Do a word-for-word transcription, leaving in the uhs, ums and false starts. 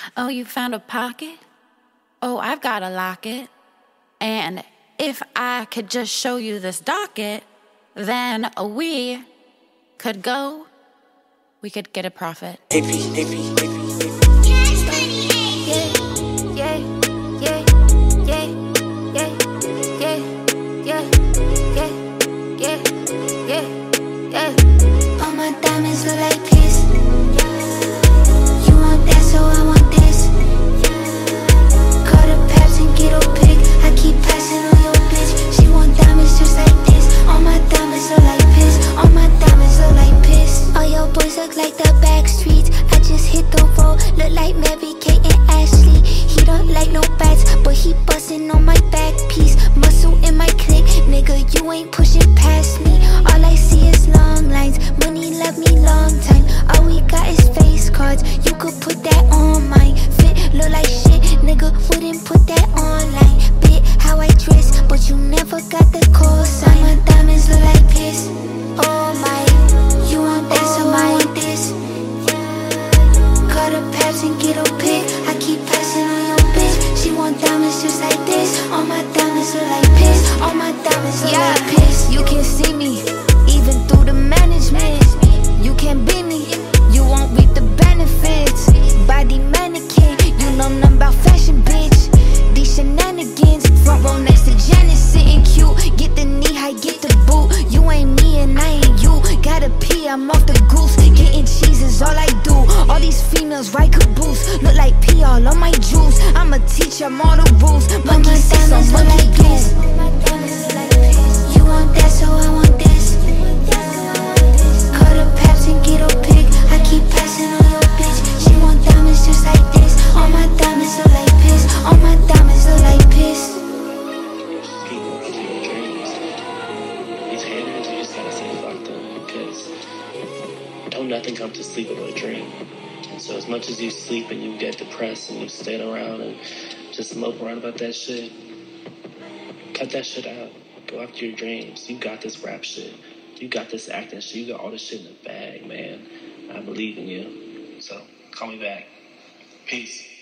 Oh, you found a pocket? Oh, I've got a locket. And if I could just show you this docket, then we could go, we could get a profit. A P, A P, A P. All my diamonds look like piss. You want that, so I want this. Call the Paps and get a pic. I keep passing on your bitch. She want diamonds just like this. All my diamonds look like piss. All my diamonds look like piss. All your boys look like the Backstreets. I just hit the road, look like Mary Kate and Ashley. He don't like no bats, but he bustin' on my back piece. Muscle in my clique, nigga, you ain't pushing past me. All I see is long lines. Money love me long time. All we got is face cards. You could put that on mine. Fit look like shit, nigga, wouldn't put that online. Bit how I dress, but you never got the call sign. All my diamonds look like piss. Oh my, you want that, so I want this. Call the Paps and get a pic. I keep passing on your bitch. She want diamonds just like this. All my diamonds look like piss. All my diamonds look Yeah, like piss. you can see me, even through the management. You can't beat me, you won't reap the benefits. Body mannequin, you know nothing about fashion, bitch. These shenanigans, front row next to Janet, sitting cute. Get the knee high, get the boot. You ain't me and I ain't you. Gotta pee, I'm off the goose. Getting cheese is all I do. All these females ride caboose. Look like pee all on my juice. I'ma teach them all the rules. Monkey see some diamonds look monkey like do. piss. All my diamonds look like piss. You want that, so I want this. Call the Paps and get a pic. I keep passing on your bitch. She want diamonds just like this. All my diamonds look like piss. All my diamonds look like piss. People into your dreams. These haters, you just gotta say fuck them, because don't nothing come to sleep but a dream. And so as much as you sleep and you get depressed and you stand around and just mope around about that shit, cut that shit out. Go after your dreams. You got this rap shit. You got this acting shit. You got all this shit in the bag, man. I believe in you. So call me back. Peace.